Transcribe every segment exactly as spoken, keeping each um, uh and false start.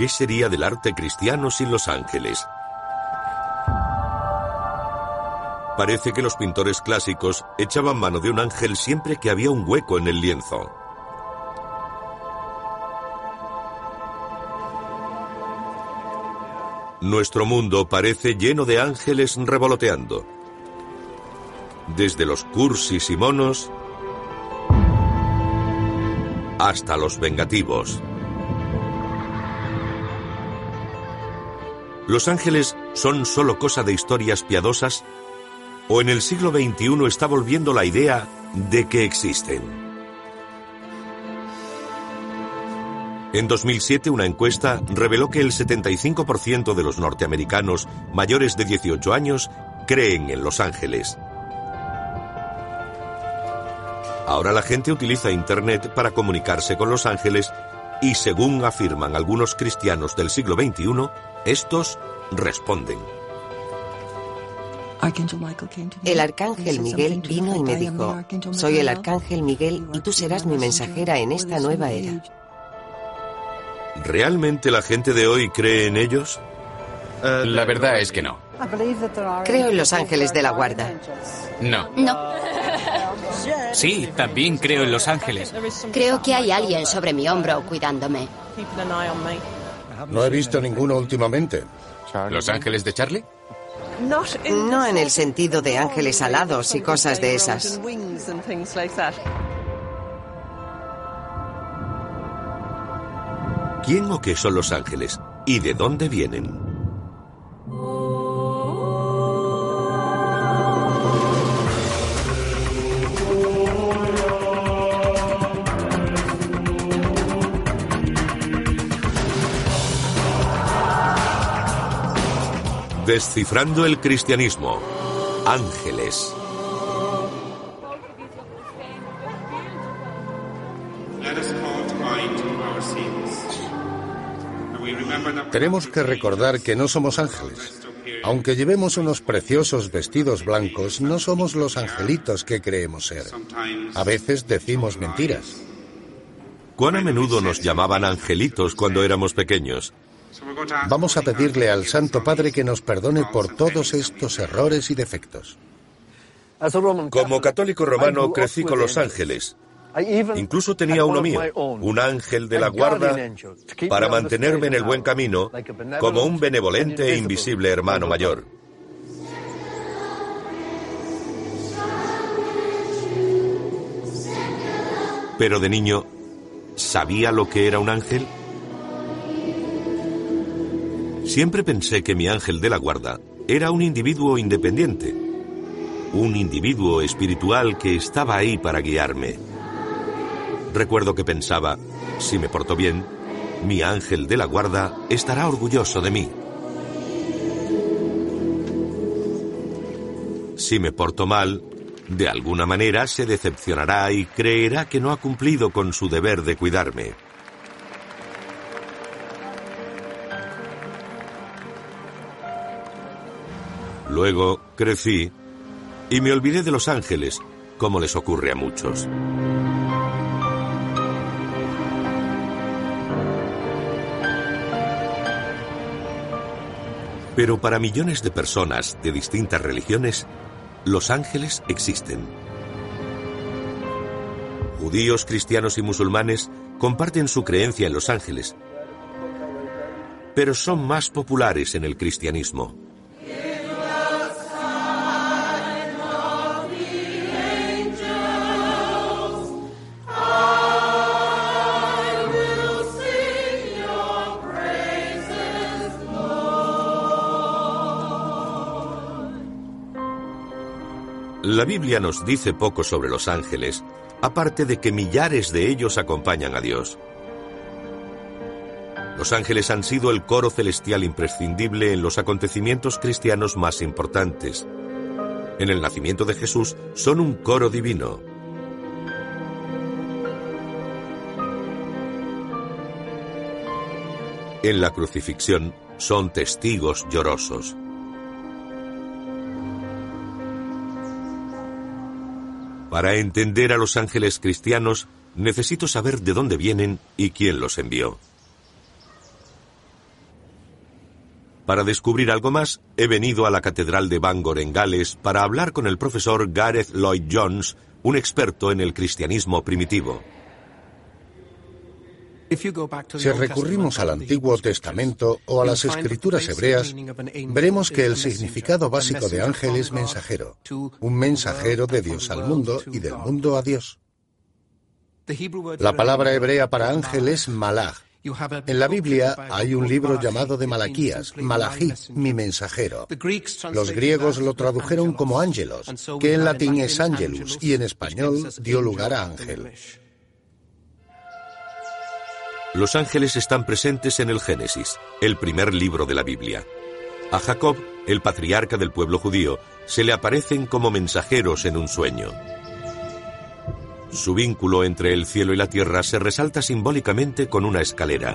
¿Qué sería del arte cristiano sin los ángeles? Parece que los pintores clásicos echaban mano de un ángel siempre que había un hueco en el lienzo. Nuestro mundo parece lleno de ángeles revoloteando. Desde los cursis y monos hasta los vengativos. ¿Los ángeles son solo cosa de historias piadosas? ¿O en el siglo veintiuno está volviendo la idea de que existen? En dos mil siete, una encuesta reveló que el setenta y cinco por ciento de los norteamericanos mayores de dieciocho años creen en los ángeles. Ahora la gente utiliza Internet para comunicarse con los ángeles y, según afirman algunos cristianos del siglo veintiuno, estos responden. El arcángel Miguel vino y me dijo: soy el arcángel Miguel y tú serás mi mensajera en esta nueva era. ¿Realmente la gente de hoy cree en ellos? La verdad es que no. Creo en los ángeles de la guarda. No. No. Sí, también creo en los ángeles. Creo que hay alguien sobre mi hombro cuidándome. No he visto ninguno últimamente. ¿Los ángeles de Charlie? No en el sentido de ángeles alados y cosas de esas. ¿Quién o qué son los ángeles? ¿Y de dónde vienen? Descifrando el cristianismo. Ángeles. Tenemos que recordar que no somos ángeles. Aunque llevemos unos preciosos vestidos blancos, no somos los angelitos que creemos ser. A veces decimos mentiras. ¿Cuán a menudo nos llamaban angelitos cuando éramos pequeños? Vamos a pedirle al Santo Padre que nos perdone por todos estos errores y defectos. Como católico romano crecí con los ángeles. Incluso tenía uno mío, un ángel de la guarda, para mantenerme en el buen camino, como un benevolente e invisible hermano mayor. Pero de niño, ¿sabía lo que era un ángel? Siempre pensé que mi ángel de la guarda era un individuo independiente, un individuo espiritual que estaba ahí para guiarme. Recuerdo que pensaba, si me porto bien, mi ángel de la guarda estará orgulloso de mí. Si me porto mal, de alguna manera se decepcionará y creerá que no ha cumplido con su deber de cuidarme. Luego crecí y me olvidé de los ángeles, como les ocurre a muchos. Pero para millones de personas de distintas religiones, los ángeles existen. Judíos, cristianos y musulmanes comparten su creencia en los ángeles, pero son más populares en el cristianismo. La Biblia nos dice poco sobre los ángeles, aparte de que millares de ellos acompañan a Dios. Los ángeles han sido el coro celestial imprescindible en los acontecimientos cristianos más importantes. En el nacimiento de Jesús son un coro divino. En la crucifixión son testigos llorosos. Para entender a los ángeles cristianos, necesito saber de dónde vienen y quién los envió. Para descubrir algo más, he venido a la Catedral de Bangor en Gales para hablar con el profesor Gareth Lloyd Jones, un experto en el cristianismo primitivo. Si recurrimos al Antiguo Testamento o a las Escrituras hebreas, veremos que el significado básico de ángel es mensajero, un mensajero de Dios al mundo y del mundo a Dios. La palabra hebrea para ángel es malaj. En la Biblia hay un libro llamado de Malaquías, Malají, mi mensajero. Los griegos lo tradujeron como ángelos, que en latín es angelus, y en español dio lugar a ángel. Los ángeles están presentes en el Génesis, el primer libro de la Biblia. A Jacob, el patriarca del pueblo judío, se le aparecen como mensajeros en un sueño. Su vínculo entre el cielo y la tierra se resalta simbólicamente con una escalera.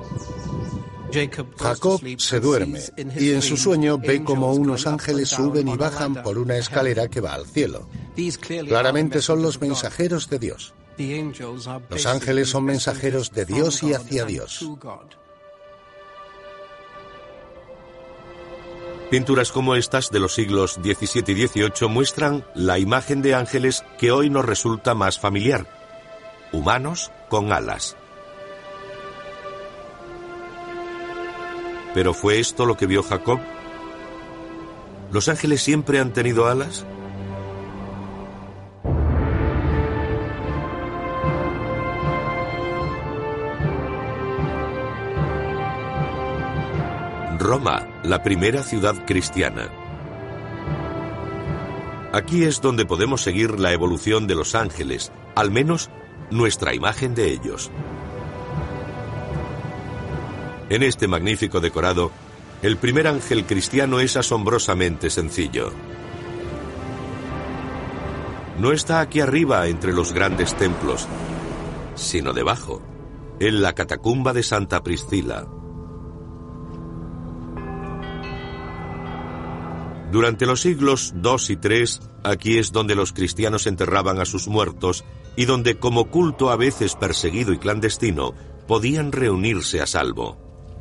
Jacob se duerme y en su sueño ve como unos ángeles suben y bajan por una escalera que va al cielo. Claramente son los mensajeros de Dios. Los ángeles son mensajeros de Dios y hacia Dios. Pinturas como estas de los siglos diecisiete y dieciocho muestran la imagen de ángeles que hoy nos resulta más familiar: humanos con alas. ¿Pero fue esto lo que vio Jacob? ¿Los ángeles siempre han tenido alas? Roma, la primera ciudad cristiana. Aquí es donde podemos seguir la evolución de los ángeles, al menos nuestra imagen de ellos. En este magnífico decorado, el primer ángel cristiano es asombrosamente sencillo. No está aquí arriba entre los grandes templos, sino debajo, en la catacumba de Santa Priscila. Durante los siglos dos y tres, aquí es donde los cristianos enterraban a sus muertos y donde, como culto a veces perseguido y clandestino, podían reunirse a salvo.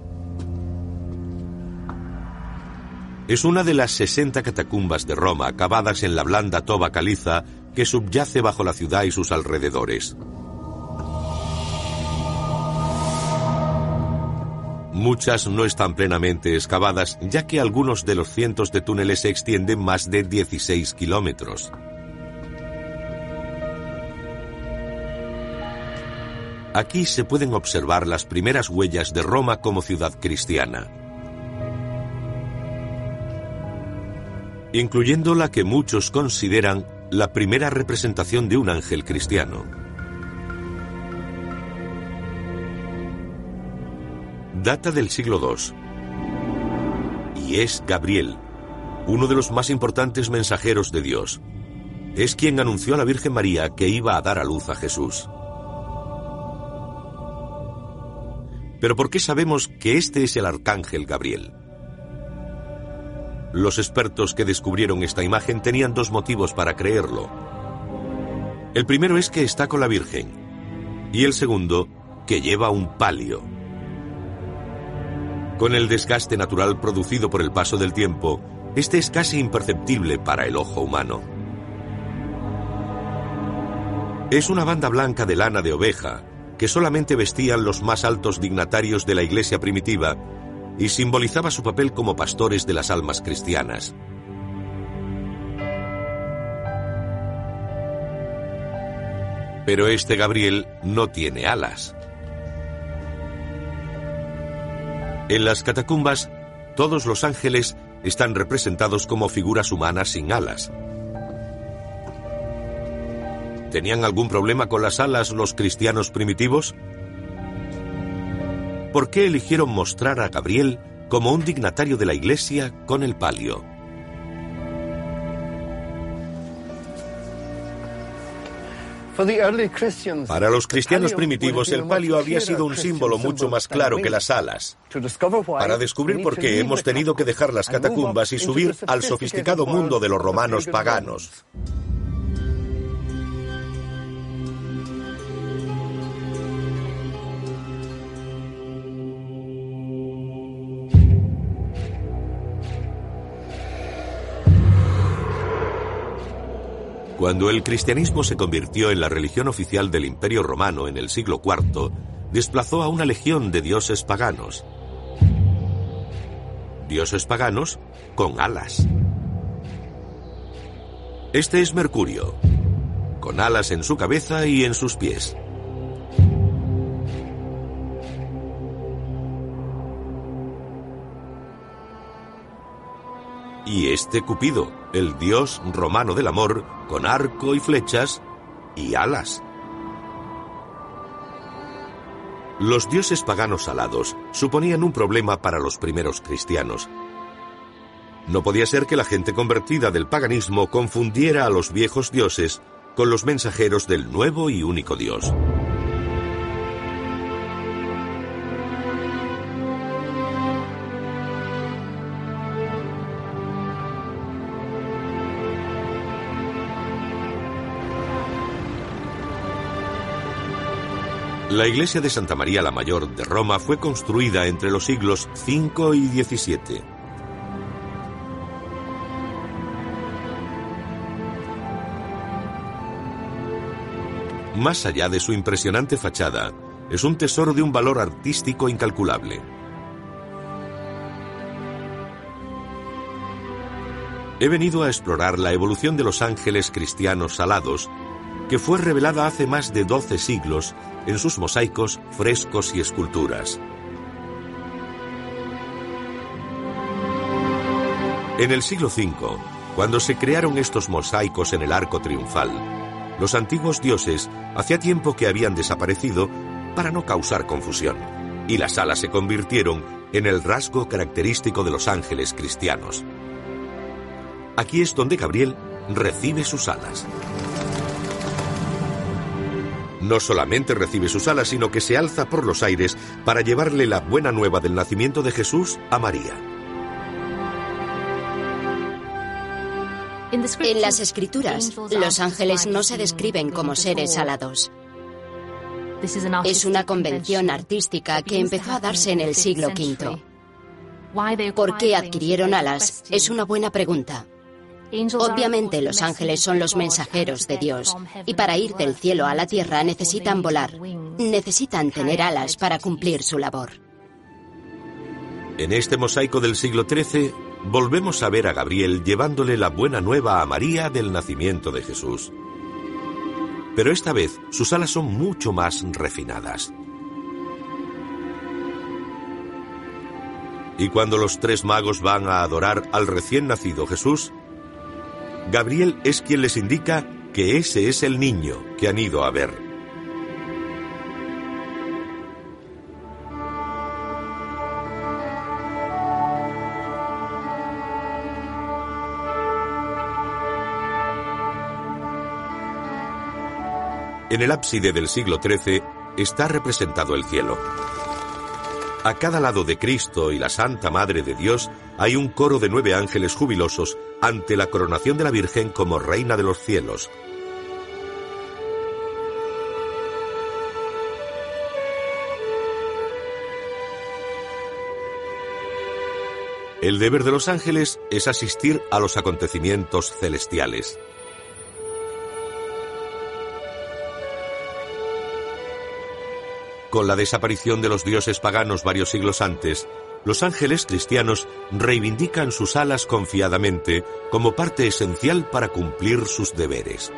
Es una de las sesenta catacumbas de Roma cavadas en la blanda toba caliza que subyace bajo la ciudad y sus alrededores. Muchas no están plenamente excavadas, ya que algunos de los cientos de túneles se extienden más de dieciséis kilómetros. Aquí se pueden observar las primeras huellas de Roma como ciudad cristiana, incluyendo la que muchos consideran la primera representación de un ángel cristiano. Data del siglo dos y es Gabriel, uno de los más importantes mensajeros de Dios. Es quien anunció a la Virgen María que iba a dar a luz a Jesús. Pero ¿por qué sabemos que este es el arcángel Gabriel? Los expertos que descubrieron esta imagen tenían dos motivos para creerlo. El primero es que está con la Virgen, y el segundo, que lleva un palio. Con el desgaste natural producido por el paso del tiempo, este es casi imperceptible para el ojo humano. Es una banda blanca de lana de oveja que solamente vestían los más altos dignatarios de la Iglesia primitiva y simbolizaba su papel como pastores de las almas cristianas. Pero este Gabriel no tiene alas. En las catacumbas, todos los ángeles están representados como figuras humanas sin alas. ¿Tenían algún problema con las alas los cristianos primitivos? ¿Por qué eligieron mostrar a Gabriel como un dignatario de la Iglesia con el palio? Para los cristianos primitivos, el palio había sido un símbolo mucho más claro que las alas. Para descubrir por qué, hemos tenido que dejar las catacumbas y subir al sofisticado mundo de los romanos paganos. Cuando el cristianismo se convirtió en la religión oficial del Imperio Romano en el siglo cuarto, desplazó a una legión de dioses paganos. Dioses paganos con alas. Este es Mercurio, con alas en su cabeza y en sus pies. Y este Cupido, el dios romano del amor, con arco y flechas y alas. Los dioses paganos alados suponían un problema para los primeros cristianos. No podía ser que la gente convertida del paganismo confundiera a los viejos dioses con los mensajeros del nuevo y único Dios. La iglesia de Santa María la Mayor de Roma fue construida entre los siglos cinco y diecisiete. Más allá de su impresionante fachada, es un tesoro de un valor artístico incalculable. He venido a explorar la evolución de los ángeles cristianos alados, que fue revelada hace más de doce siglos en sus mosaicos, frescos y esculturas. En el siglo quinto, cuando se crearon estos mosaicos en el arco triunfal, los antiguos dioses hacía tiempo que habían desaparecido para no causar confusión, y las alas se convirtieron en el rasgo característico de los ángeles cristianos. Aquí es donde Gabriel recibe sus alas. No solamente recibe sus alas, sino que se alza por los aires para llevarle la buena nueva del nacimiento de Jesús a María. En las Escrituras, los ángeles no se describen como seres alados. Es una convención artística que empezó a darse en el siglo quinto. ¿Por qué adquirieron alas? Es una buena pregunta. Obviamente los ángeles son los mensajeros de Dios, y para ir del cielo a la tierra necesitan volar. Necesitan tener alas para cumplir su labor. En este mosaico del siglo trece, volvemos a ver a Gabriel llevándole la buena nueva a María del nacimiento de Jesús. Pero esta vez sus alas son mucho más refinadas. Y cuando los tres magos van a adorar al recién nacido Jesús, Gabriel es quien les indica que ese es el niño que han ido a ver. En el ábside del siglo trece está representado el cielo. A cada lado de Cristo y la Santa Madre de Dios hay un coro de nueve ángeles jubilosos ante la coronación de la Virgen como Reina de los cielos. El deber de los ángeles es asistir a los acontecimientos celestiales. Con la desaparición de los dioses paganos varios siglos antes, los ángeles cristianos reivindican sus alas confiadamente como parte esencial para cumplir sus deberes.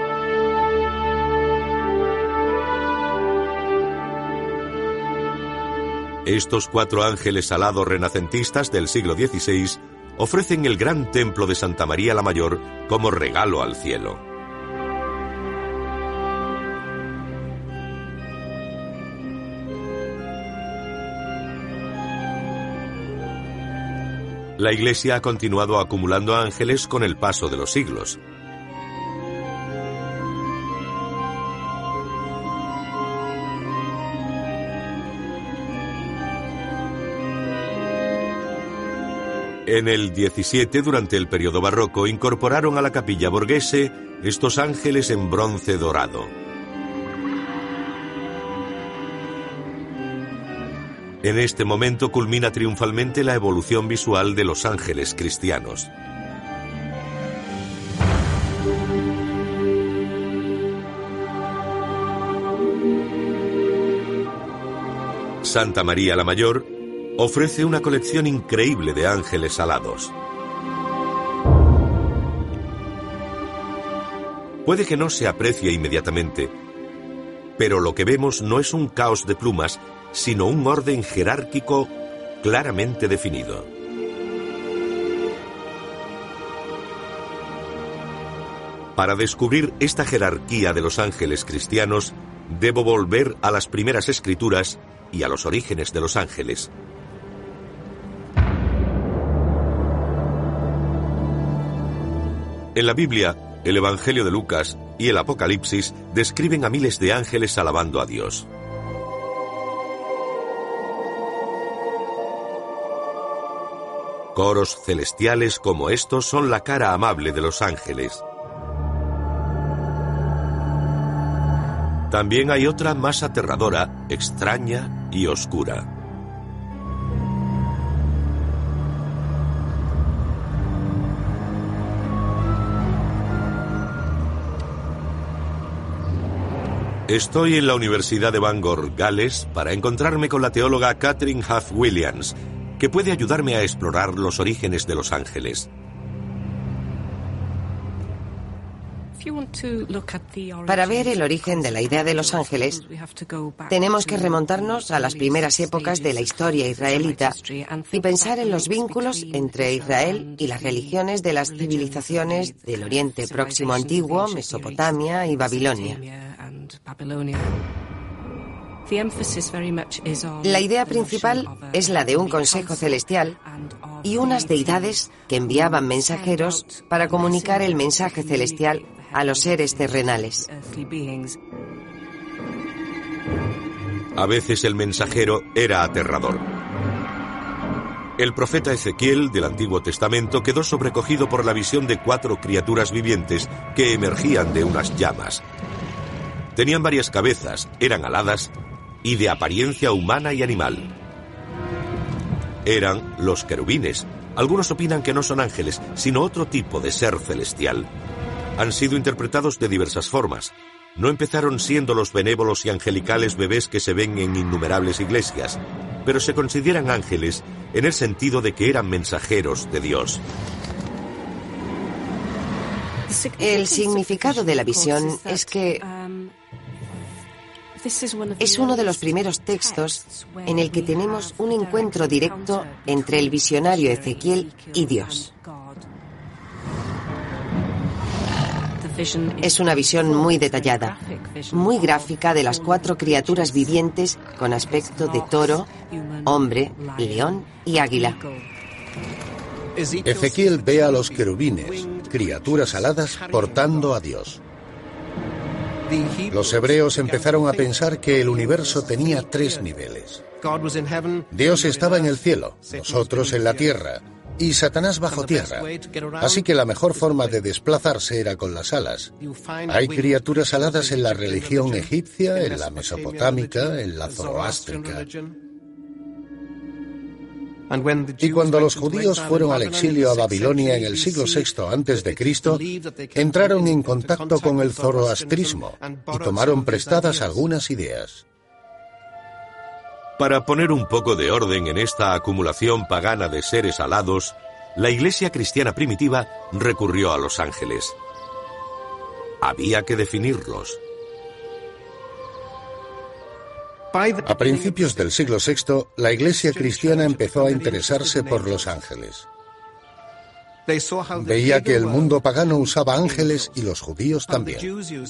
Estos cuatro ángeles alados renacentistas del siglo dieciséis ofrecen el gran templo de Santa María la Mayor como regalo al cielo. La Iglesia ha continuado acumulando ángeles con el paso de los siglos. En el diecisiete, durante el periodo barroco, incorporaron a la capilla Borghese estos ángeles en bronce dorado. En este momento culmina triunfalmente la evolución visual de los ángeles cristianos. Santa María la Mayor ofrece una colección increíble de ángeles alados. Puede que no se aprecie inmediatamente, pero lo que vemos no es un caos de plumas, sino un orden jerárquico claramente definido. Para descubrir esta jerarquía de los ángeles cristianos, debo volver a las primeras escrituras y a los orígenes de los ángeles. En la Biblia, el Evangelio de Lucas y el Apocalipsis describen a miles de ángeles alabando a Dios. Coros celestiales como estos son la cara amable de los ángeles. También hay otra más aterradora, extraña y oscura. Estoy en la Universidad de Bangor, Gales, para encontrarme con la teóloga Catherine Huff Williams, que puede ayudarme a explorar los orígenes de los ángeles. Para ver el origen de la idea de los ángeles, tenemos que remontarnos a las primeras épocas de la historia israelita y pensar en los vínculos entre Israel y las religiones de las civilizaciones del Oriente Próximo Antiguo, Mesopotamia y Babilonia. La idea principal es la de un consejo celestial y unas deidades que enviaban mensajeros para comunicar el mensaje celestial a los seres terrenales. A veces el mensajero era aterrador. El profeta Ezequiel del Antiguo Testamento quedó sobrecogido por la visión de cuatro criaturas vivientes que emergían de unas llamas. Tenían varias cabezas, eran aladas y de apariencia humana y animal. Eran los querubines. Algunos opinan que no son ángeles, sino otro tipo de ser celestial. Han sido interpretados de diversas formas. No empezaron siendo los benévolos y angelicales bebés que se ven en innumerables iglesias, pero se consideran ángeles en el sentido de que eran mensajeros de Dios. El significado de la visión es que es uno de los primeros textos en el que tenemos un encuentro directo entre el visionario Ezequiel y Dios. Es una visión muy detallada, muy gráfica de las cuatro criaturas vivientes con aspecto de toro, hombre, león y águila. Ezequiel ve a los querubines, criaturas aladas, portando a Dios. Los hebreos empezaron a pensar que el universo tenía tres niveles. Dios estaba en el cielo, nosotros en la tierra, y Satanás bajo tierra. Así que la mejor forma de desplazarse era con las alas. Hay criaturas aladas en la religión egipcia, en la mesopotámica, en la zoroástrica. Y cuando los judíos fueron al exilio a Babilonia en el siglo sexto antes de Cristo, entraron en contacto con el zoroastrismo y tomaron prestadas algunas ideas. Para poner un poco de orden en esta acumulación pagana de seres alados, la iglesia cristiana primitiva recurrió a los ángeles. Había que definirlos. A principios del siglo sexto, la iglesia cristiana empezó a interesarse por los ángeles. Veía que el mundo pagano usaba ángeles y los judíos también.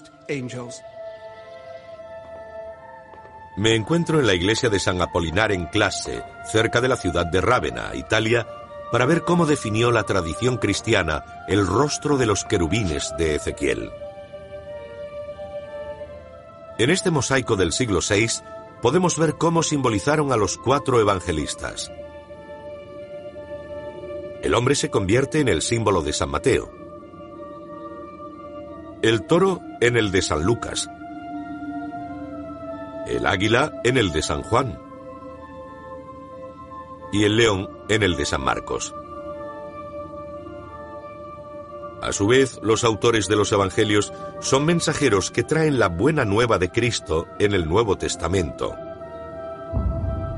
Me encuentro en la iglesia de San Apolinar en Classe, cerca de la ciudad de Rávena, Italia, para ver cómo definió la tradición cristiana el rostro de los querubines de Ezequiel. En este mosaico del siglo seis podemos ver cómo simbolizaron a los cuatro evangelistas. El hombre se convierte en el símbolo de San Mateo, el toro en el de San Lucas, el águila en el de San Juan y el león en el de San Marcos. A su vez, los autores de los evangelios son mensajeros que traen la buena nueva de Cristo en el Nuevo Testamento.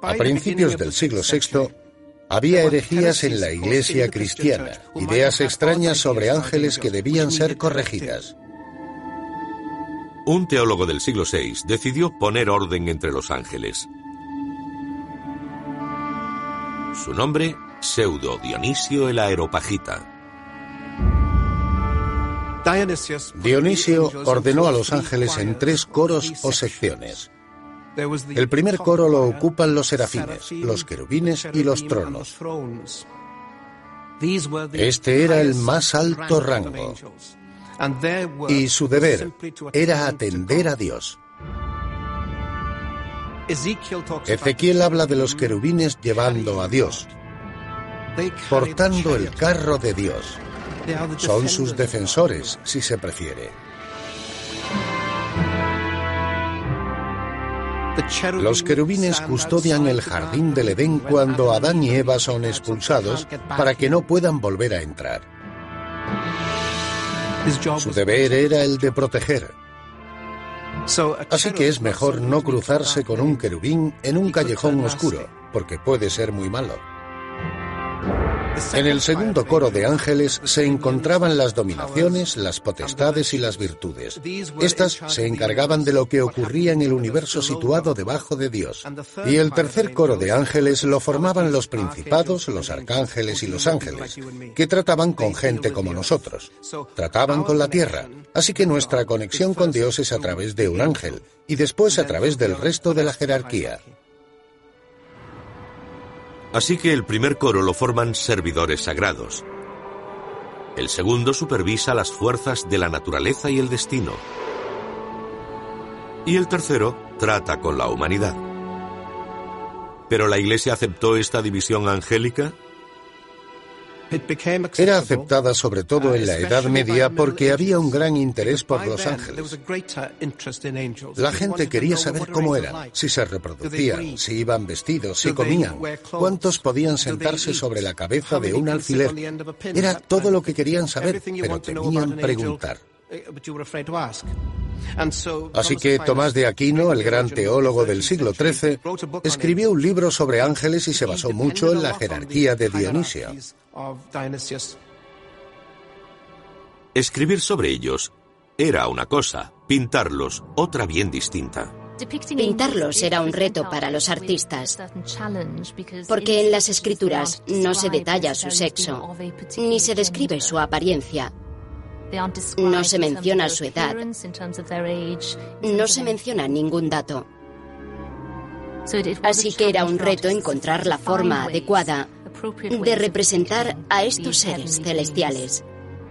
A principios del siglo sexto, había herejías en la Iglesia cristiana, ideas extrañas sobre ángeles que debían ser corregidas. Un teólogo del siglo seis decidió poner orden entre los ángeles. Su nombre, Pseudo Dionisio el Areopagita. Dionisio ordenó a los ángeles en tres coros o secciones. El primer coro lo ocupan los serafines, los querubines y los tronos. Este era el más alto rango, y su deber era atender a Dios. Ezequiel habla de los querubines llevando a Dios, portando el carro de Dios. Son sus defensores, si se prefiere. Los querubines custodian el jardín del Edén cuando Adán y Eva son expulsados para que no puedan volver a entrar. Su deber era el de proteger. Así que es mejor no cruzarse con un querubín en un callejón oscuro, porque puede ser muy malo. En el segundo coro de ángeles se encontraban las dominaciones, las potestades y las virtudes. Estas se encargaban de lo que ocurría en el universo situado debajo de Dios. Y el tercer coro de ángeles lo formaban los principados, los arcángeles y los ángeles, que trataban con gente como nosotros. Trataban con la tierra. Así que nuestra conexión con Dios es a través de un ángel, y después a través del resto de la jerarquía. Así que el primer coro lo forman servidores sagrados. El segundo supervisa las fuerzas de la naturaleza y el destino. Y el tercero trata con la humanidad. ¿Pero la Iglesia aceptó esta división angélica? Era aceptada sobre todo en la Edad Media porque había un gran interés por los ángeles. La gente quería saber cómo eran, si se reproducían, si iban vestidos, si comían, cuántos podían sentarse sobre la cabeza de un alfiler. Era todo lo que querían saber, pero temían preguntar. Así que Tomás de Aquino, el gran teólogo del siglo trece, escribió un libro sobre ángeles y se basó mucho en la jerarquía de Dionisio. Escribir sobre ellos era una cosa, pintarlos otra bien distinta. Pintarlos era un reto para los artistas, porque en las escrituras no se detalla su sexo, ni se describe su apariencia. No se menciona su edad, no se menciona ningún dato. Así que era un reto encontrar la forma adecuada de representar a estos seres celestiales.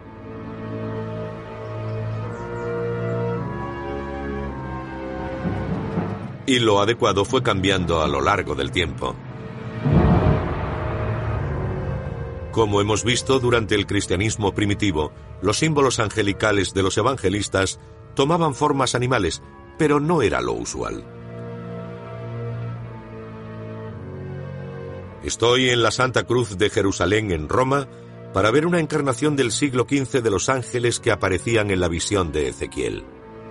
Y lo adecuado fue cambiando a lo largo del tiempo. Como hemos visto durante el cristianismo primitivo, los símbolos angelicales de los evangelistas tomaban formas animales, pero no era lo usual. Estoy en la Santa Cruz de Jerusalén, en Roma, para ver una encarnación del siglo quince de los ángeles que aparecían en la visión de Ezequiel.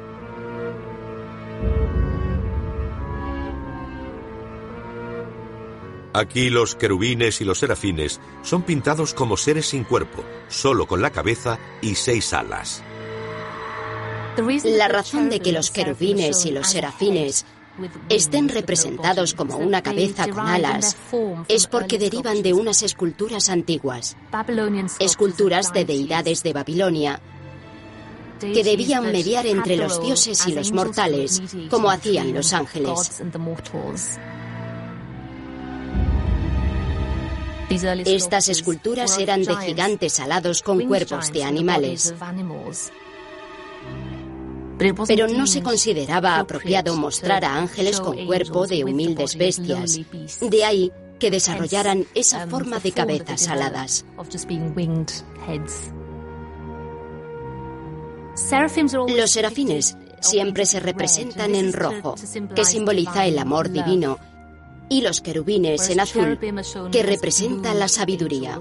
Aquí los querubines y los serafines son pintados como seres sin cuerpo, solo con la cabeza y seis alas. La razón de que los querubines y los serafines estén representados como una cabeza con alas es porque derivan de unas esculturas antiguas, esculturas de deidades de Babilonia, que debían mediar entre los dioses y los mortales, como hacían los ángeles. Estas esculturas eran de gigantes alados con cuerpos de animales. Pero no se consideraba apropiado mostrar a ángeles con cuerpo de humildes bestias. De ahí que desarrollaran esa forma de cabezas aladas. Los serafines siempre se representan en rojo, que simboliza el amor divino, y los querubines en azul, que representa la sabiduría.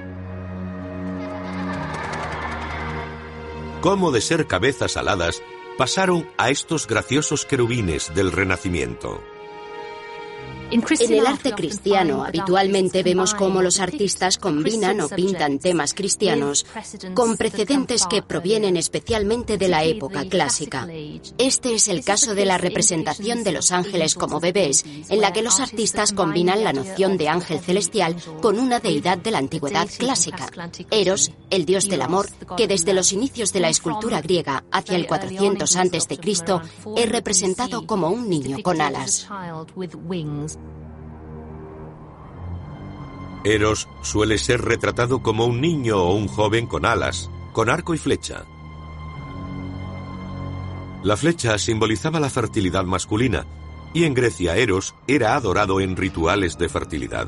¿Cómo de ser cabezas aladas pasaron a estos graciosos querubines del Renacimiento. En el arte cristiano, habitualmente vemos cómo los artistas combinan o pintan temas cristianos con precedentes que provienen especialmente de la época clásica. Este es el caso de la representación de los ángeles como bebés, en la que los artistas combinan la noción de ángel celestial con una deidad de la antigüedad clásica, Eros, el dios del amor, que desde los inicios de la escultura griega hacia el cuatrocientos antes de Cristo es representado como un niño con alas. Eros suele ser retratado como un niño o un joven con alas, con arco y flecha. La flecha simbolizaba la fertilidad masculina, y en Grecia Eros era adorado en rituales de fertilidad.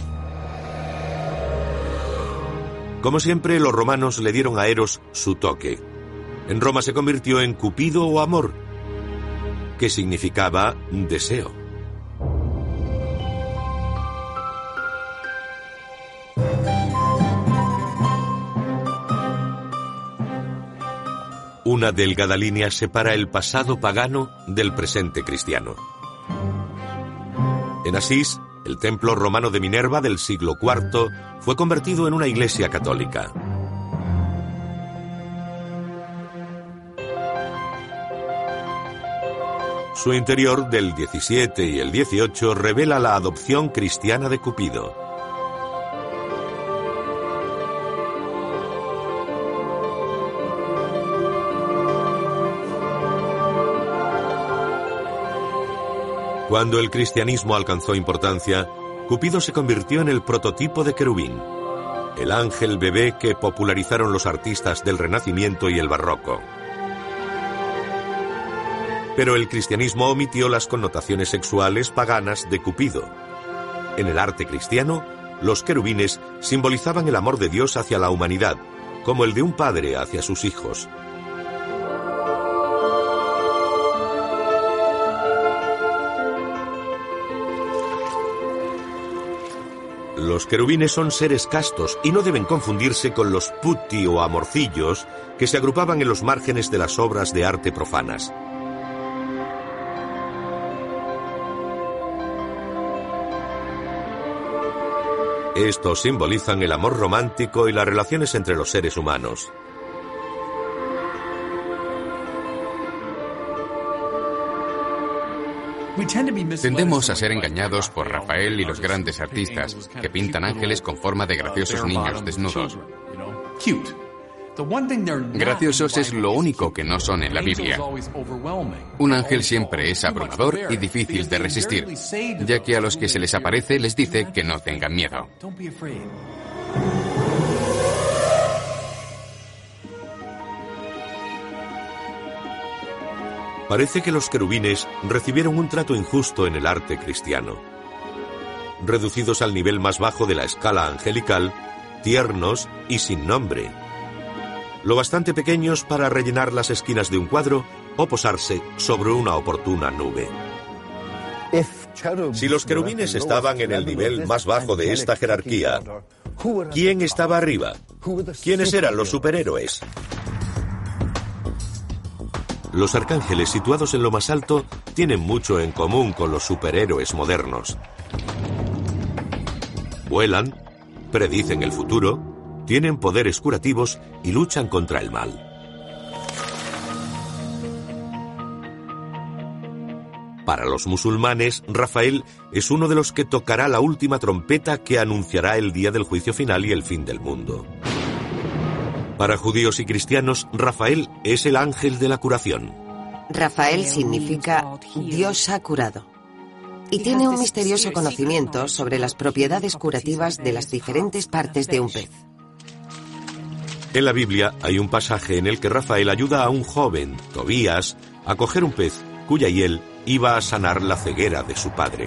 Como siempre, los romanos le dieron a Eros su toque. En Roma se convirtió en Cupido o amor, que significaba deseo. Una delgada línea separa el pasado pagano del presente cristiano. En Asís, el templo romano de Minerva del siglo cuarto fue convertido en una iglesia católica. Su interior del diecisiete y el dieciocho revela la adopción cristiana de Cupido. Cuando el cristianismo alcanzó importancia, Cupido se convirtió en el prototipo de querubín, el ángel bebé que popularizaron los artistas del Renacimiento y el Barroco. Pero el cristianismo omitió las connotaciones sexuales paganas de Cupido. En el arte cristiano, los querubines simbolizaban el amor de Dios hacia la humanidad, como el de un padre hacia sus hijos. Los querubines son seres castos y no deben confundirse con los putti o amorcillos que se agrupaban en los márgenes de las obras de arte profanas. Estos simbolizan el amor romántico y las relaciones entre los seres humanos. Tendemos a ser engañados por Rafael y los grandes artistas que pintan ángeles con forma de graciosos niños desnudos. Graciosos es lo único que no son en la Biblia. Un ángel siempre es abrumador y difícil de resistir, ya que a los que se les aparece les dice que no tengan miedo. Parece que los querubines recibieron un trato injusto en el arte cristiano. Reducidos al nivel más bajo de la escala angelical, tiernos y sin nombre. Lo bastante pequeños para rellenar las esquinas de un cuadro o posarse sobre una oportuna nube. Si los querubines estaban en el nivel más bajo de esta jerarquía, ¿quién estaba arriba? ¿Quiénes eran los superhéroes? Los arcángeles situados en lo más alto tienen mucho en común con los superhéroes modernos. Vuelan, predicen el futuro, tienen poderes curativos y luchan contra el mal. Para los musulmanes, Rafael es uno de los que tocará la última trompeta que anunciará el día del juicio final y el fin del mundo. Para judíos y cristianos, Rafael es el ángel de la curación. Rafael significa Dios ha curado. Y tiene un misterioso conocimiento sobre las propiedades curativas de las diferentes partes de un pez. En la Biblia hay un pasaje en el que Rafael ayuda a un joven, Tobías, a coger un pez cuya hiel iba a sanar la ceguera de su padre.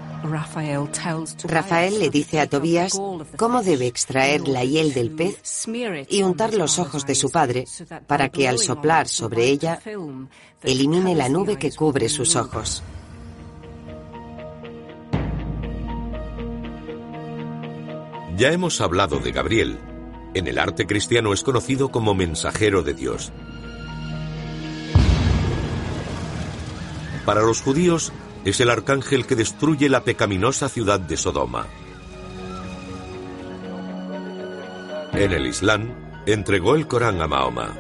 Rafael le dice a Tobías cómo debe extraer la hiel del pez y untar los ojos de su padre para que al soplar sobre ella elimine la nube que cubre sus ojos. Ya hemos hablado de Gabriel. En el arte cristiano es conocido como mensajero de Dios. Para los judíos, es el arcángel que destruye la pecaminosa ciudad de Sodoma. En el Islam, entregó el Corán a Mahoma.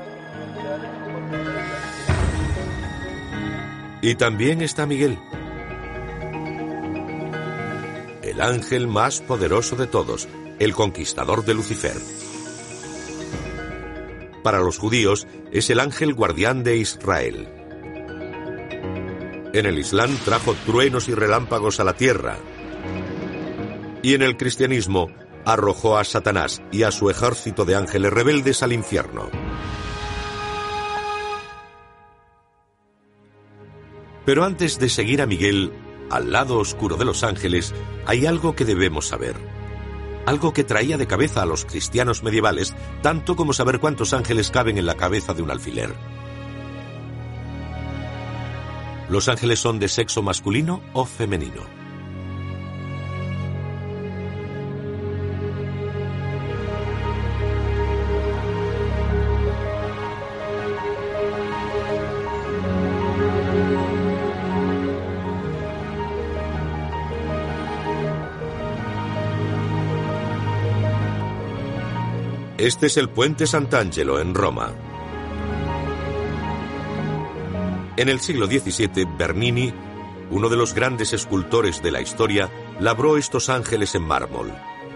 Y también está Miguel, el ángel más poderoso de todos, el conquistador de Lucifer. Para los judíos, es el ángel guardián de Israel. En el Islam trajo truenos y relámpagos a la tierra. Y en el cristianismo, arrojó a Satanás y a su ejército de ángeles rebeldes al infierno. Pero antes de seguir a Miguel al lado oscuro de los ángeles, hay algo que debemos saber. Algo que traía de cabeza a los cristianos medievales, tanto como saber cuántos ángeles caben en la cabeza de un alfiler. ¿Los ángeles son de sexo masculino o femenino? Este es el puente Sant'Angelo en Roma. En el siglo diecisiete, Bernini, uno de los grandes escultores de la historia, labró estos ángeles en mármol.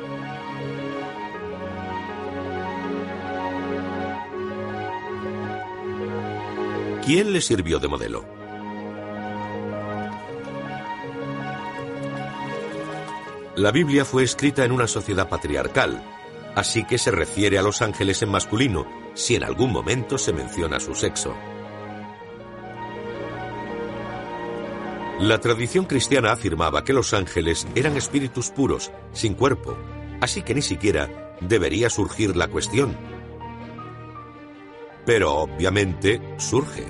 ¿Quién le sirvió de modelo? La Biblia fue escrita en una sociedad patriarcal, así que se refiere a los ángeles en masculino, si en algún momento se menciona su sexo. La tradición cristiana afirmaba que los ángeles eran espíritus puros, sin cuerpo, así que ni siquiera debería surgir la cuestión. Pero obviamente surge.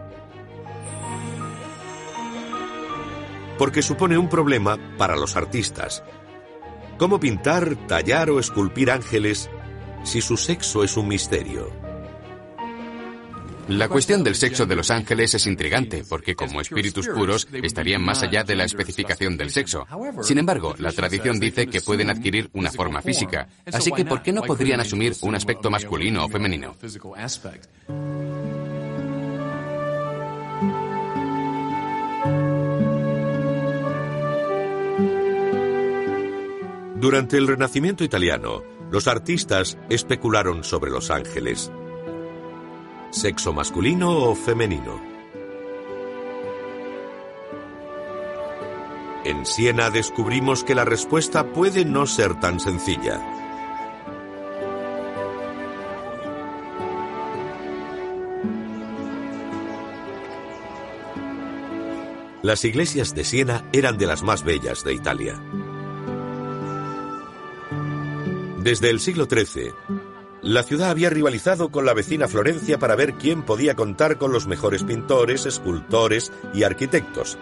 Porque supone un problema para los artistas. ¿Cómo pintar, tallar o esculpir ángeles si su sexo es un misterio? La cuestión del sexo de los ángeles es intrigante, porque como espíritus puros estarían más allá de la especificación del sexo. Sin embargo, la tradición dice que pueden adquirir una forma física, así que ¿por qué no podrían asumir un aspecto masculino o femenino? Durante el Renacimiento italiano, los artistas especularon sobre los ángeles. ¿Sexo masculino o femenino? En Siena descubrimos que la respuesta puede no ser tan sencilla. Las iglesias de Siena eran de las más bellas de Italia. Desde el siglo trece, la ciudad había rivalizado con la vecina Florencia para ver quién podía contar con los mejores pintores, escultores y arquitectos.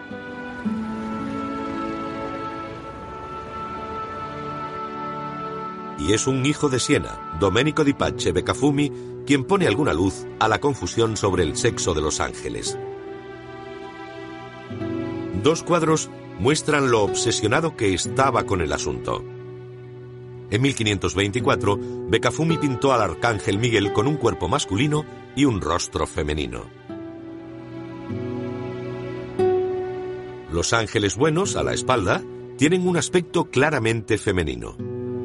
Y es un hijo de Siena, Domenico di Pace Beccafumi, quien pone alguna luz a la confusión sobre el sexo de los ángeles. Dos cuadros muestran lo obsesionado que estaba con el asunto. En mil quinientos veinticuatro, Beccafumi pintó al arcángel Miguel con un cuerpo masculino y un rostro femenino. Los ángeles buenos, a la espalda, tienen un aspecto claramente femenino.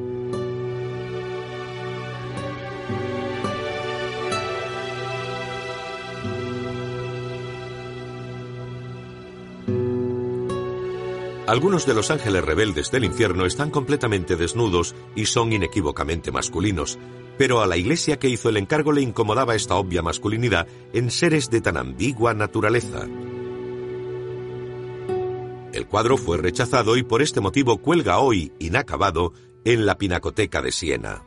Algunos de los ángeles rebeldes del infierno están completamente desnudos y son inequívocamente masculinos, pero a la iglesia que hizo el encargo le incomodaba esta obvia masculinidad en seres de tan ambigua naturaleza. El cuadro fue rechazado y por este motivo cuelga hoy, inacabado, en la Pinacoteca de Siena.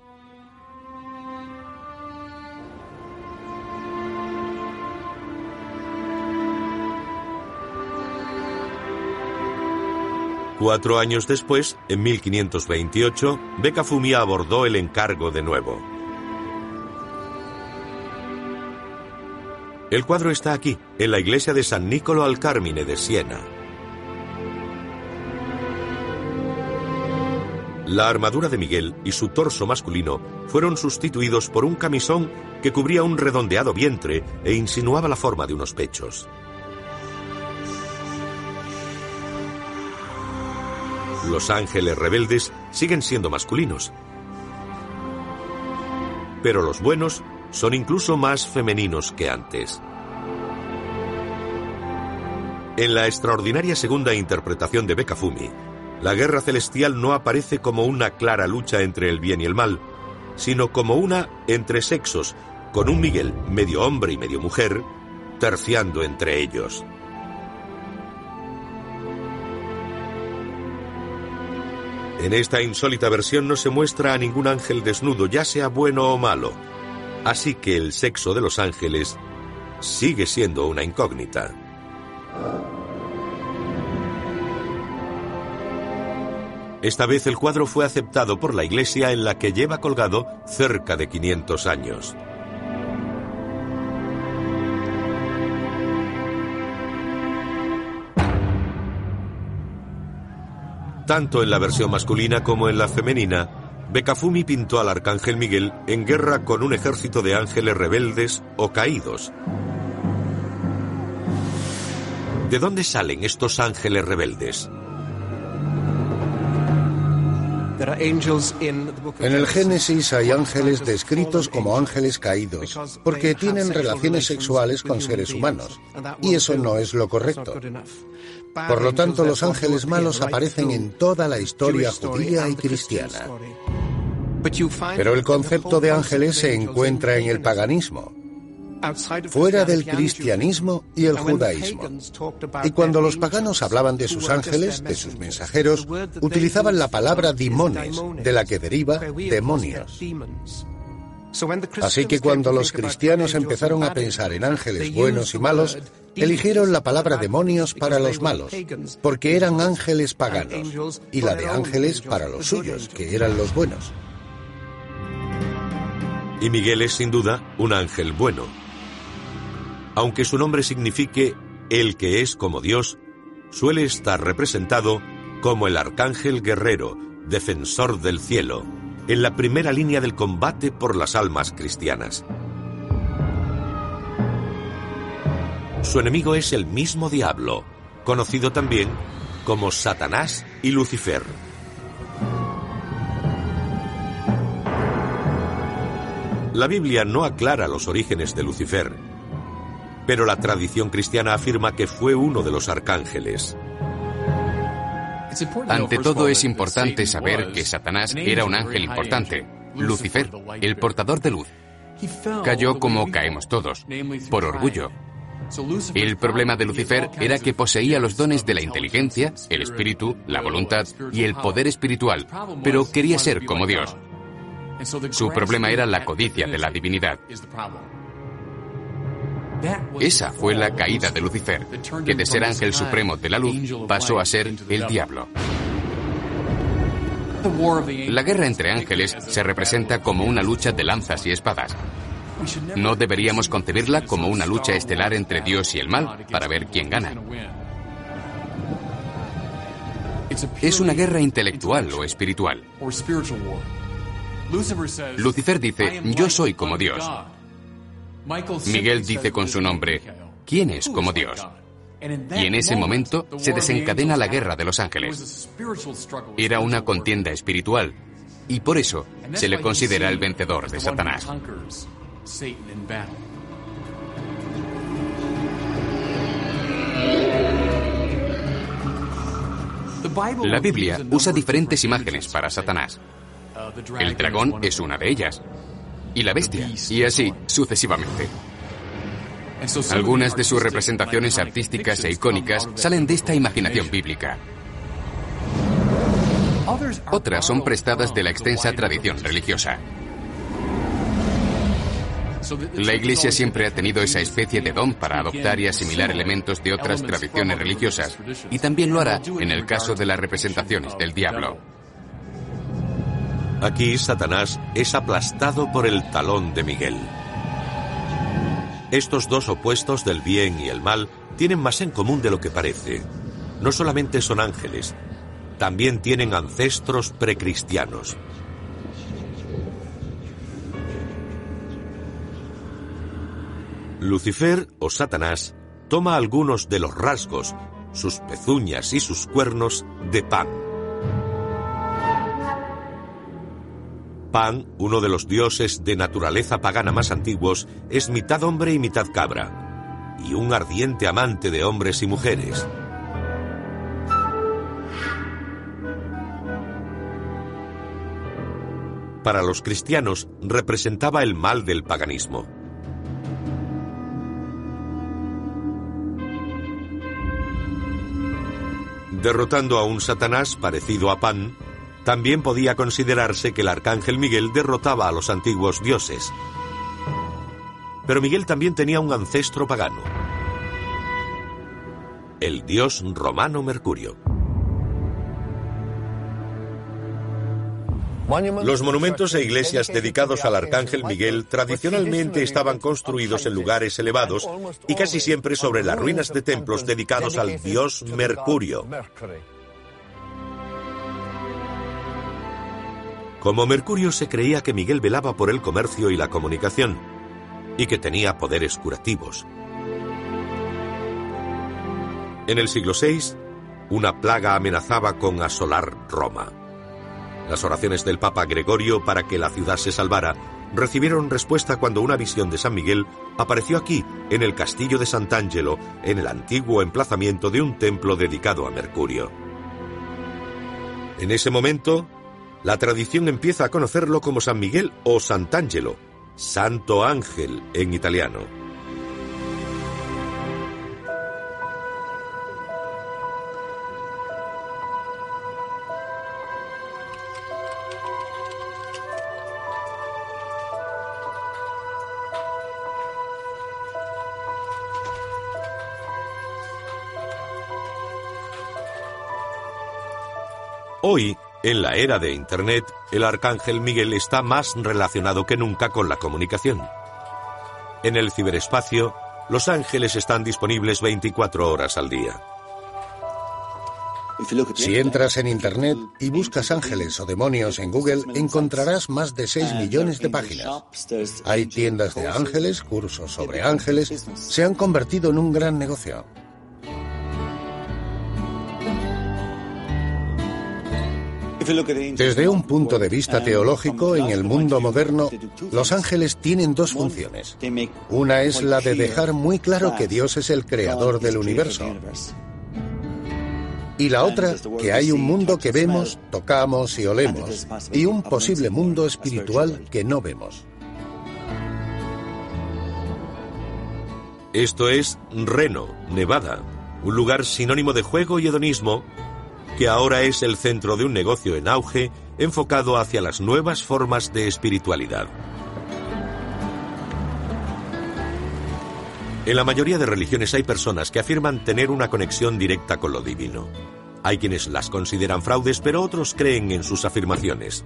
Cuatro años después, en mil quinientos veintiocho, Beccafumi abordó el encargo de nuevo. El cuadro está aquí, en la iglesia de San Niccolò al Carmine de Siena. La armadura de Miguel y su torso masculino fueron sustituidos por un camisón que cubría un redondeado vientre e insinuaba la forma de unos pechos. Los ángeles rebeldes siguen siendo masculinos, pero los buenos son incluso más femeninos que antes. En la extraordinaria segunda interpretación de Beccafumi, la guerra celestial no aparece como una clara lucha entre el bien y el mal, sino como una entre sexos, con un Miguel medio hombre y medio mujer, terciando entre ellos. En esta insólita versión no se muestra a ningún ángel desnudo, ya sea bueno o malo, así que el sexo de los ángeles sigue siendo una incógnita. Esta vez el cuadro fue aceptado por la iglesia, en la que lleva colgado cerca de quinientos años. Tanto en la versión masculina como en la femenina, Beccafumi pintó al arcángel Miguel en guerra con un ejército de ángeles rebeldes o caídos. ¿De dónde salen estos ángeles rebeldes? En el Génesis hay ángeles descritos como ángeles caídos, porque tienen relaciones sexuales con seres humanos, y eso no es lo correcto. Por lo tanto, los ángeles malos aparecen en toda la historia judía y cristiana. Pero el concepto de ángeles se encuentra en el paganismo, fuera del cristianismo y el judaísmo. Y cuando los paganos hablaban de sus ángeles, de sus mensajeros, utilizaban la palabra dimones, de la que deriva demonios. Así que cuando los cristianos empezaron a pensar en ángeles buenos y malos, eligieron la palabra demonios para los malos, porque eran ángeles paganos, y la de ángeles para los suyos, que eran los buenos. Y Miguel es sin duda un ángel bueno. Aunque su nombre signifique el que es como Dios, suele estar representado como el arcángel guerrero, defensor del cielo, en la primera línea del combate por las almas cristianas. Su enemigo es el mismo diablo, conocido también como Satanás y Lucifer. La Biblia no aclara los orígenes de Lucifer, pero la tradición cristiana afirma que fue uno de los arcángeles. Ante todo, es importante saber que Satanás era un ángel importante, Lucifer, el portador de luz. Cayó como caemos todos, por orgullo. El problema de Lucifer era que poseía los dones de la inteligencia, el espíritu, la voluntad y el poder espiritual, pero quería ser como Dios. Su problema era la codicia de la divinidad. Esa fue la caída de Lucifer, que de ser ángel supremo de la luz pasó a ser el diablo. La guerra entre ángeles se representa como una lucha de lanzas y espadas. No deberíamos concebirla como una lucha estelar entre Dios y el mal para ver quién gana. Es una guerra intelectual o espiritual. Lucifer dice, yo soy como Dios. Miguel dice con su nombre, ¿quién es como Dios? Y en ese momento se desencadena la guerra de los ángeles. Era una contienda espiritual, y por eso se le considera el vencedor de Satanás. La Biblia usa diferentes imágenes para Satanás. El dragón es una de ellas, y la bestia, y así sucesivamente. Algunas de sus representaciones artísticas e icónicas salen de esta imaginación bíblica. Otras son prestadas de la extensa tradición religiosa. La Iglesia siempre ha tenido esa especie de don para adoptar y asimilar elementos de otras tradiciones religiosas, y también lo hará en el caso de las representaciones del diablo. Aquí Satanás es aplastado por el talón de Miguel. Estos dos opuestos del bien y el mal tienen más en común de lo que parece. No solamente son ángeles, también tienen ancestros precristianos. Lucifer, o Satanás, toma algunos de los rasgos, sus pezuñas y sus cuernos, de Pan. Pan, uno de los dioses de naturaleza pagana más antiguos, es mitad hombre y mitad cabra, y un ardiente amante de hombres y mujeres. Para los cristianos, representaba el mal del paganismo. Derrotando a un Satanás parecido a Pan, también podía considerarse que el arcángel Miguel derrotaba a los antiguos dioses. Pero Miguel también tenía un ancestro pagano, el dios romano Mercurio. Los monumentos e iglesias dedicados al arcángel Miguel tradicionalmente estaban construidos en lugares elevados y casi siempre sobre las ruinas de templos dedicados al dios Mercurio. Como Mercurio, se creía que Miguel velaba por el comercio y la comunicación, y que tenía poderes curativos. En el siglo sexto, una plaga amenazaba con asolar Roma. Las oraciones del Papa Gregorio para que la ciudad se salvara recibieron respuesta cuando una visión de San Miguel apareció aquí, en el castillo de Sant'Angelo, en el antiguo emplazamiento de un templo dedicado a Mercurio. En ese momento, la tradición empieza a conocerlo como San Miguel o Sant'Angelo, Santo Ángel en italiano. Hoy, en la era de Internet, el arcángel Miguel está más relacionado que nunca con la comunicación. En el ciberespacio, los ángeles están disponibles veinticuatro horas al día. Si entras en Internet y buscas ángeles o demonios en Google, encontrarás más de seis millones de páginas. Hay tiendas de ángeles, cursos sobre ángeles, se han convertido en un gran negocio. Desde un punto de vista teológico, en el mundo moderno, los ángeles tienen dos funciones. Una es la de dejar muy claro que Dios es el creador del universo. Y la otra, que hay un mundo que vemos, tocamos y olemos, y un posible mundo espiritual que no vemos. Esto es Reno, Nevada, un lugar sinónimo de juego y hedonismo, que ahora es el centro de un negocio en auge enfocado hacia las nuevas formas de espiritualidad. En la mayoría de religiones hay personas que afirman tener una conexión directa con lo divino. Hay quienes las consideran fraudes, pero otros creen en sus afirmaciones.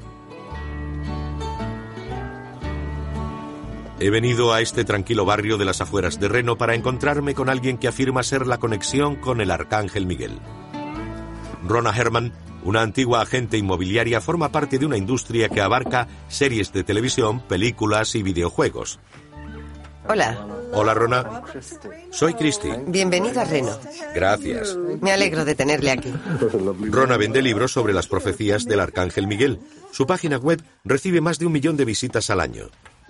He venido a este tranquilo barrio de las afueras de Reno para encontrarme con alguien que afirma ser la conexión con el arcángel Miguel. Rona Herman, una antigua agente inmobiliaria, forma parte de una industria que abarca series de televisión, películas y videojuegos. Hola. Hola, Rona. Soy Christy. Bienvenida a Reno. Gracias. Me alegro de tenerle aquí. Rona vende libros sobre las profecías del arcángel Miguel. Su página web recibe más de un millón de visitas al año.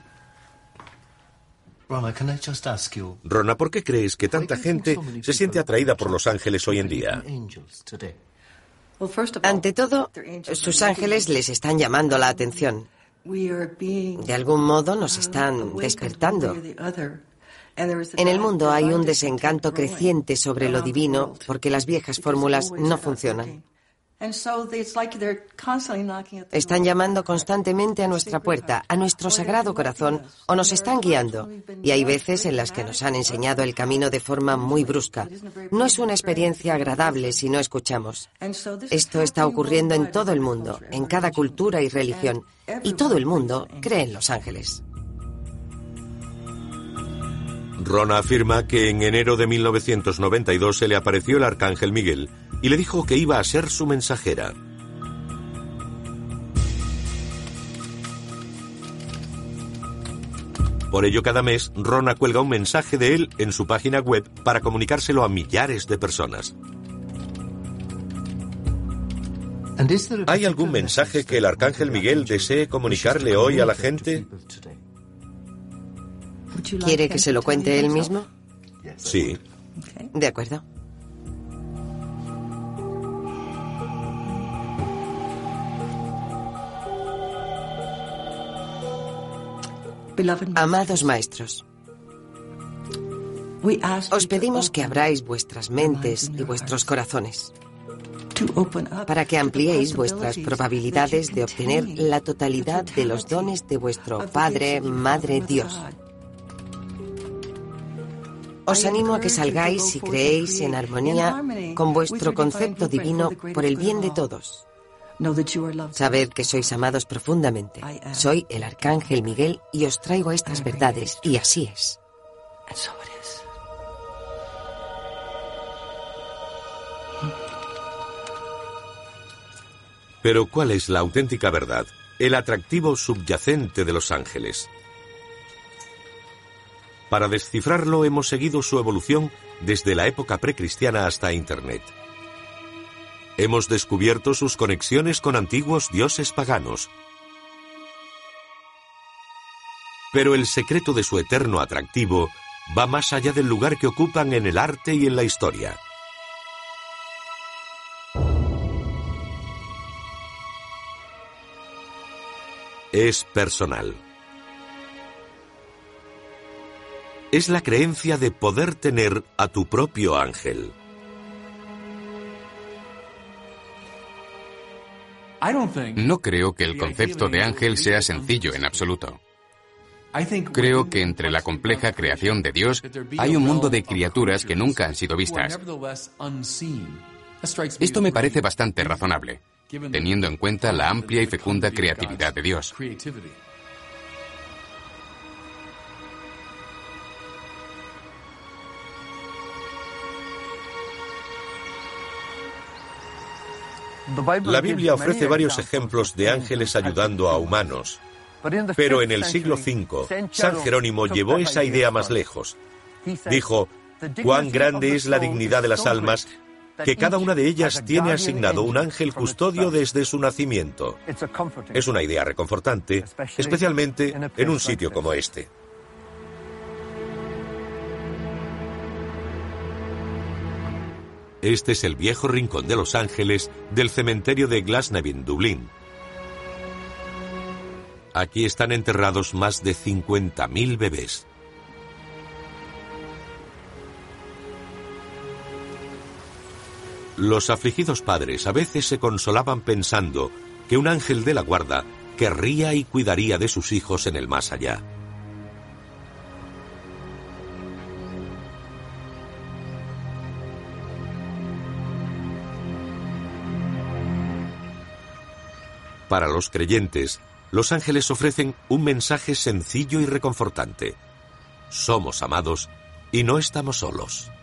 Rona, ¿por qué crees que tanta gente se siente atraída por los ángeles hoy en día? Ante todo, sus ángeles les están llamando la atención. De algún modo nos están despertando. En el mundo hay un desencanto creciente sobre lo divino porque las viejas fórmulas no funcionan. Están llamando constantemente a nuestra puerta, a nuestro sagrado corazón, o nos están guiando. Y hay veces en las que nos han enseñado el camino de forma muy brusca. No es una experiencia agradable si no escuchamos. Esto está ocurriendo en todo el mundo, en cada cultura y religión, y todo el mundo cree en los ángeles. Rona afirma que en enero de mil novecientos noventa y dos se le apareció el arcángel Miguel y le dijo que iba a ser su mensajera. Por ello, cada mes, Rona cuelga un mensaje de él en su página web para comunicárselo a millares de personas. ¿Hay algún mensaje que el arcángel Miguel desee comunicarle hoy a la gente? ¿Quiere que se lo cuente él mismo? Sí. De acuerdo. Amados maestros, os pedimos que abráis vuestras mentes y vuestros corazones para que ampliéis vuestras probabilidades de obtener la totalidad de los dones de vuestro Padre, Madre, Dios. Os animo a que salgáis y creéis en armonía con vuestro concepto divino por el bien de todos. Sabed que sois amados profundamente. Soy el arcángel Miguel y os traigo estas verdades, y así es. Pero ¿cuál es la auténtica verdad? El atractivo subyacente de los ángeles. Para descifrarlo hemos seguido su evolución desde la época precristiana hasta Internet. Hemos descubierto sus conexiones con antiguos dioses paganos. Pero el secreto de su eterno atractivo va más allá del lugar que ocupan en el arte y en la historia. Es personal. Es la creencia de poder tener a tu propio ángel. No creo que el concepto de ángel sea sencillo en absoluto. Creo que entre la compleja creación de Dios hay un mundo de criaturas que nunca han sido vistas. Esto me parece bastante razonable, teniendo en cuenta la amplia y fecunda creatividad de Dios. La Biblia ofrece varios ejemplos de ángeles ayudando a humanos. Pero en el siglo quinto, San Jerónimo llevó esa idea más lejos. Dijo, cuán grande es la dignidad de las almas, que cada una de ellas tiene asignado un ángel custodio desde su nacimiento. Es una idea reconfortante, especialmente en un sitio como este. Este es el viejo rincón de los ángeles del cementerio de Glasnevin, Dublín. Aquí están enterrados más de cincuenta mil bebés. Los afligidos padres a veces se consolaban pensando que un ángel de la guarda querría y cuidaría de sus hijos en el más allá. Para los creyentes, los ángeles ofrecen un mensaje sencillo y reconfortante. Somos amados y no estamos solos.